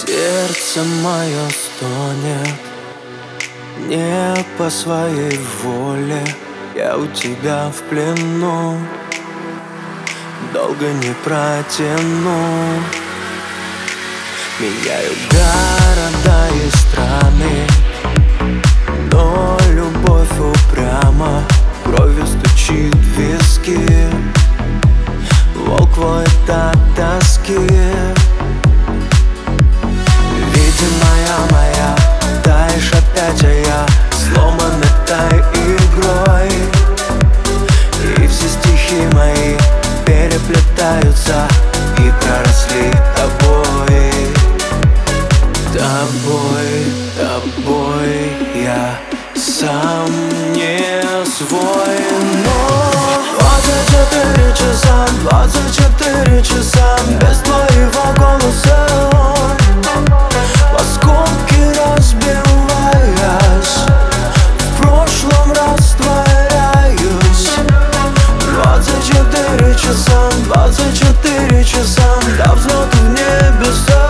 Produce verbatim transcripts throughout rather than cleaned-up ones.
Сердце мое стонет не по своей воле. Я у тебя в плену, долго не протяну. Меняю города и страны, но любовь упряма, кровью стучит в виски. Волк воет от тоски. Видимая моя, таешь опять, а я сломан этой игрой. И все стихи мои переплетаются и проросли тобой. Тобой, тобой я сам не свой. Но двадцать четыре часа, двадцать четыре часа без твоего голоса, в осколки разбиваясь, в прошлом растворяюсь. Двадцать четыре часа, двадцать четыре часа до взлета в небеса.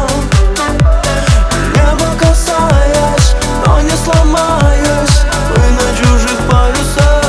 Небо касаясь, но не сломаюсь, мы на чужих парусах.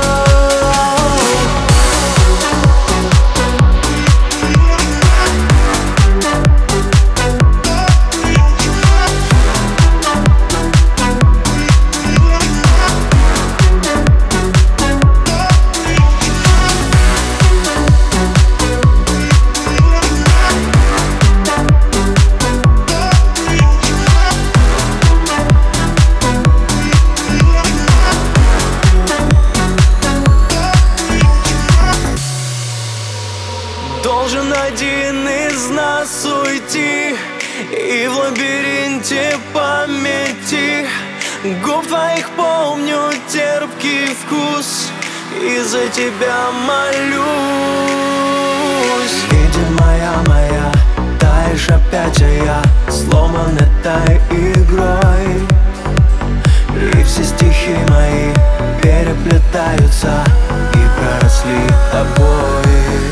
Должен один из нас уйти, и в лабиринте памяти губ твоих помню терпкий вкус, и за тебя молюсь. Видимая моя, таешь опять, а я сломан этой игрой. И все стихи мои переплетаются и проросли тобой.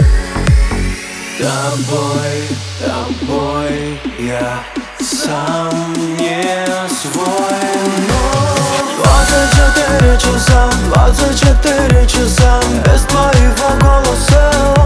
Тобой, тобой я сам не свой. Но двадцать четыре часа, двадцать четыре часа без твоего голоса.